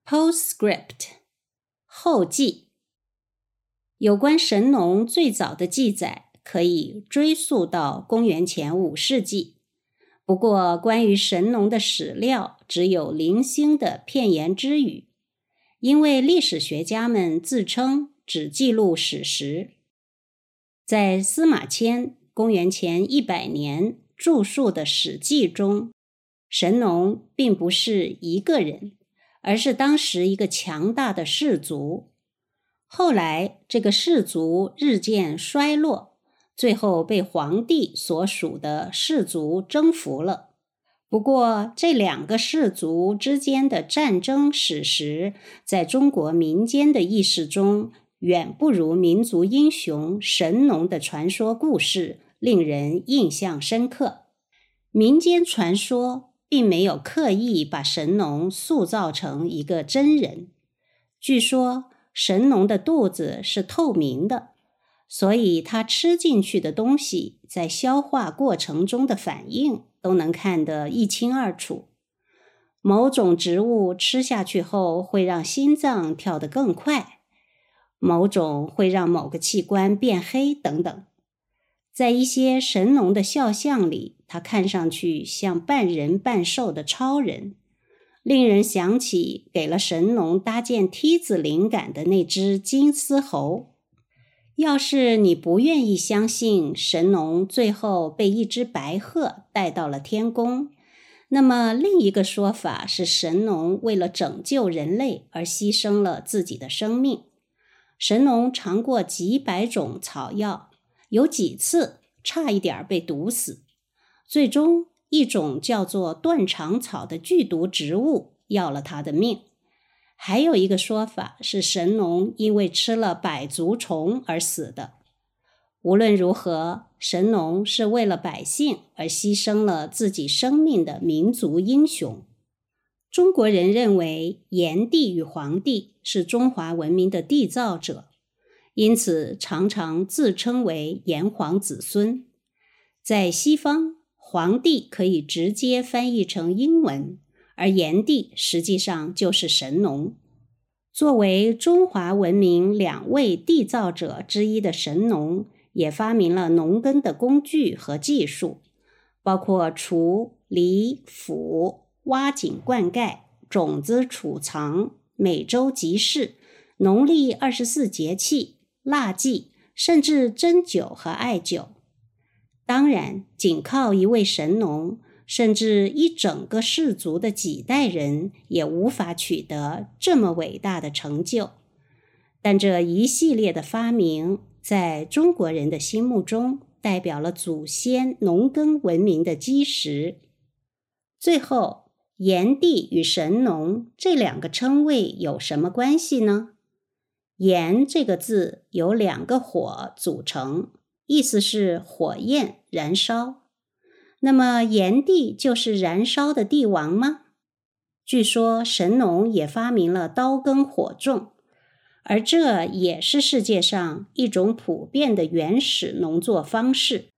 Postscript 后记。有关神农最早的记载可以追溯到公元前5世纪，不过关于神农的史料只有零星的片言之语，因为历史学家们自称只记录史实。在司马迁公元前100年著述的《史记》中，神农并不是一个人，而是当时一个强大的氏族。后来这个氏族日渐衰落，最后被黄帝所属的氏族征服了。不过这两个氏族之间的战争史实，在中国民间的意识中，远不如民族英雄神农的传说故事令人印象深刻。民间传说并没有刻意把神农塑造成一个真人。据说神农的肚子是透明的，所以他吃进去的东西在消化过程中的反应都能看得一清二楚。某种植物吃下去后会让心脏跳得更快，某种会让某个器官变黑等等。在一些神农的肖像里，他看上去像半人半兽的超人，令人想起给了神农搭建梯子灵感的那只金丝猴。要是你不愿意相信神农最后被一只白鹤带到了天宫，那么另一个说法是神农为了拯救人类而牺牲了自己的生命。神农尝过几百种草药，有几次差一点被毒死，最终一种叫做断肠草的剧毒植物要了他的命。还有一个说法是神农因为吃了百足虫而死的。无论如何，神农是为了百姓而牺牲了自己生命的民族英雄。中国人认为炎帝与黄帝是中华文明的缔造者，因此常常自称为炎黄子孙。在西方，黄帝可以直接翻译成英文，而炎帝实际上就是神农。作为中华文明2位缔造者之一的神农，也发明了农耕的工具和技术，包括锄、犁、斧、挖井灌溉、种子储藏、每周集市、农历24节气、腊祭，甚至针灸和艾灸。当然，仅靠一位神农，甚至一整个氏族的几代人也无法取得这么伟大的成就。但这一系列的发明，在中国人的心目中，代表了祖先农耕文明的基石。最后，炎帝与神农这2个称谓有什么关系呢？炎这个字由2个火组成，意思是火焰燃烧。那么炎帝就是燃烧的帝王吗？据说神农也发明了刀耕火种，而这也是世界上一种普遍的原始农作方式。